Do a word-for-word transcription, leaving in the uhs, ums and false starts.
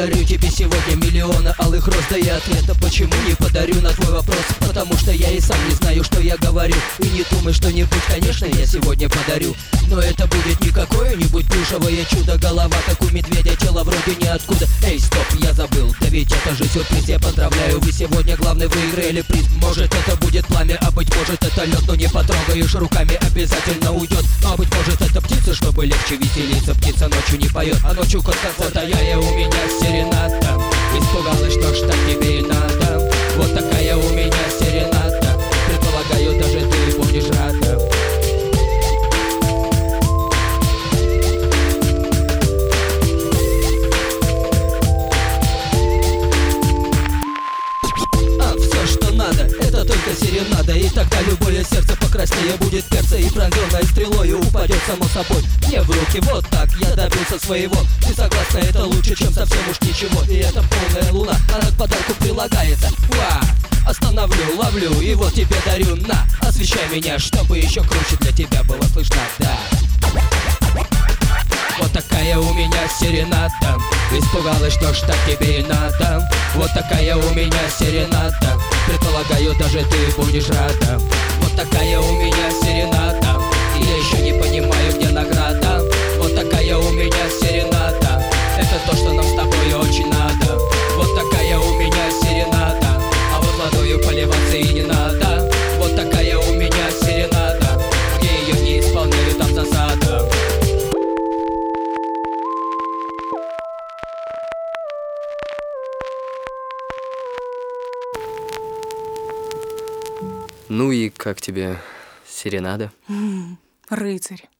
подарю тебе сегодня миллионы алых роз. Да и ответа почему не подарю на твой вопрос, потому что я и сам не знаю, что я говорю. И не думай что-нибудь, конечно, я сегодня подарю, но это будет не какое-нибудь плюшевое чудо. Голова как у медведя, тело вроде ниоткуда. Эй, стоп, я забыл, да ведь это же сюрприз. Я поздравляю, вы сегодня главный выиграли приз. Может это будет пламя, а быть может это лед, но не потрогаешь руками, обязательно уйдет. А быть может это птица, чтобы легче веселиться. Птица ночью не поет, а ночью кот вот такая у меня серената. Испугалась, что ж так тебе и надо. Вот такая у меня серената. Предполагаю, даже ты будешь рада. А все, что надо, это только серенада. И тогда любое сердце покраснее будет перца, и пронзённое стрелою упадет само собой мне в руки. Вот так я добился своего. Ты согласна, это лучше, чем совсем уж ничего. И это полная луна, она к подарку прилагается. Уа! Остановлю, ловлю, и вот тебе дарю, на. Освещай меня, чтобы еще круче для тебя было слышно, да. Вот такая у меня серената. Испугалась, что ж так тебе и надо. Вот такая у меня серената. Предполагаю, даже ты будешь рада. Вот такая у меня серената. И я еще не понимаю, где награда. Вот такая у меня серената. Это то, что нам с тобой очень надо. Вот такая у меня серената. А вот водою поливаться и не надо. Вот такая у меня серената. Где ее не исполняю, там засада. Ну и как тебе серенада? М, Рыцарь.